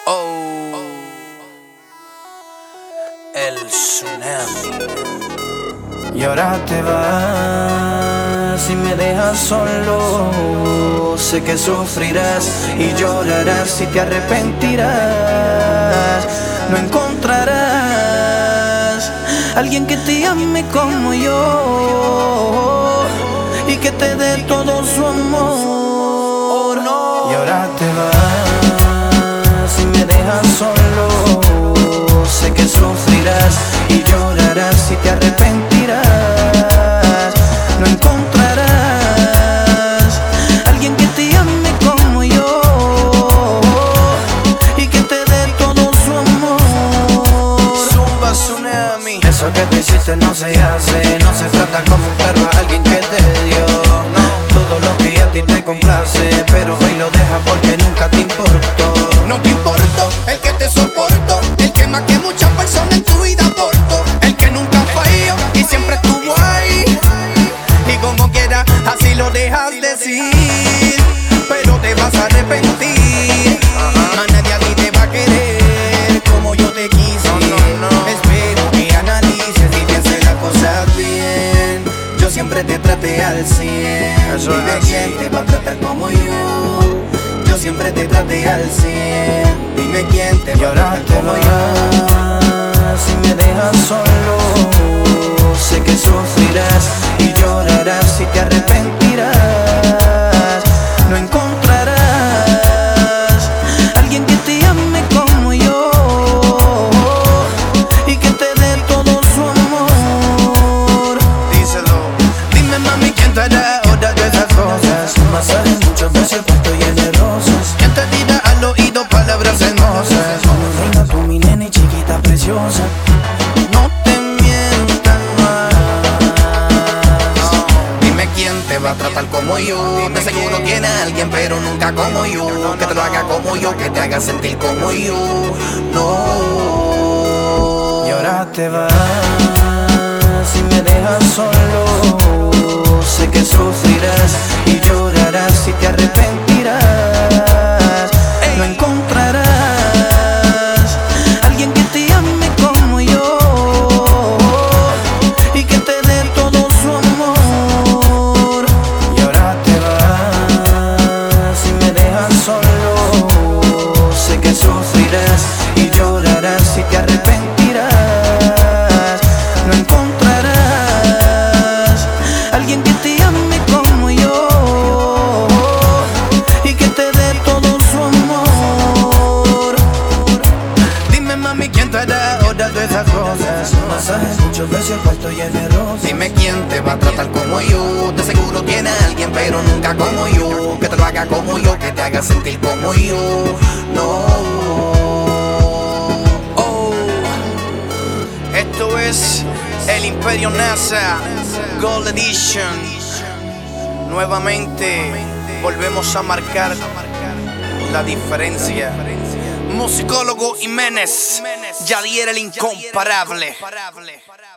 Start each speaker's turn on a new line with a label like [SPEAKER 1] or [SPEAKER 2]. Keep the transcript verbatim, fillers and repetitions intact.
[SPEAKER 1] Oh, el tsunami.
[SPEAKER 2] Y ahora te vas y me dejas solo. Sé que sufrirás y llorarás y te arrepentirás. No encontrarás alguien que te ame como yo y que te dé todo su amor. Y ahora te vas y me dejas solo. Sé que sufrirás y llorarás y te arrepentirás. No encontrarás alguien que te ame como yo y que te dé todo su amor.
[SPEAKER 1] Zumba tsunami.
[SPEAKER 2] Eso que tú hiciste no se hace, no se trata como un perro a alguien que te dio. No, todo lo que a ti te complace, pero hoy lo dejas porque nunca te importó.
[SPEAKER 1] No te importó, el que te soportó, el que más que muchas personas en tu vida aportó, el que nunca falló y siempre estuvo ahí. Y como quiera, así lo dejas decir, pero te vas a arrepentir. A nadie a ti te va a querer como yo te quise. No, no, no. Espero que analices y pienses las cosas bien. Yo siempre te traté al cien. Dime quién te va a tratar como yo. Yo siempre te traté al cien. Dime quién te va a tratar como yo.
[SPEAKER 2] Si me dejas solo, sé que sufrirás y llorarás y te arrepentirás. No encontrarás alguien que te ame como yo y que te dé todo su amor.
[SPEAKER 1] Díselo. Dime mami, ¿quién te hará ahora de esas cosas?
[SPEAKER 2] Un masaje, muchos besos, cuarto lleno de rosas.
[SPEAKER 1] ¿Quién te dirá al oído palabras hermosas?
[SPEAKER 2] Como reina tú mi nena y chiquita preciosa.
[SPEAKER 1] No te mientas más. Dime quién te va a tratar como yo. De seguro tiene a alguien, pero nunca como yo. Que te lo haga como yo, que te haga sentir como yo. No.
[SPEAKER 2] Y ahora te vas y me dejas solo. Sé que sufrirás y llorarás y te arrepentirás. No encontrarás alguien que te ame como yo y que te dé todo su amor. Y ahora te vas y me dejas solo. Sé que sufrirás y llorarás y te arrepentirás. No encontrarás alguien que te ame como yo y que te dé todo su amor.
[SPEAKER 1] Dime mami, ¿quién te hará ahora de esas cosas?
[SPEAKER 2] Masajes, muchos besos, cuarto lleno de rosas.
[SPEAKER 1] Dime quién te va a tratar como yo. De seguro tiene a alguien, pero nunca como yo. Que te lo haga como yo, que te haga sentir como yo. No. Oh. Esto es el Imperio NASA Gold Edition. Nuevamente volvemos a marcar la diferencia. Musicólogo Jiménez, Yadier el incomparable.